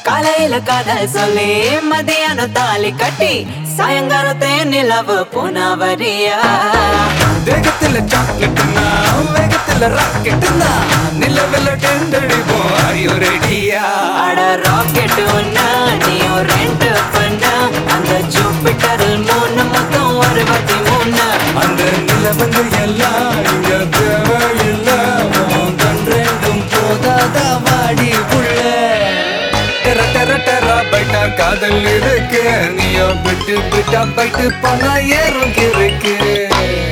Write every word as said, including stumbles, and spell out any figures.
காலையில காதல் சொல்லி மதியானம் தாலி கட்டி சாயங்காலத்தே நிலவு போனவரியா வேகத்துல சாக்லேட்னா வேகத்துல ராக்கெட்னா நிலவுல டெண்டடிப்போம் ஆர் யூ ரெடியா அட ராக்கெட் ஒன்னா நீயும் ரெண்டு பண்ண அந்த ஜூபிட்டரில் மூணு மொத்தம் அறுபத்தி மூணு அந்த நிலவங்க எல்லாம் இங்க தேவையில்ல கண் ரெண்டும் போதாத வாடி புள்ள டெர டெர டெர பைட்டா காதல் இருக்கு நீயோ விட்டு விட்டா பைட்டு போனா ஏறும் இருக்கு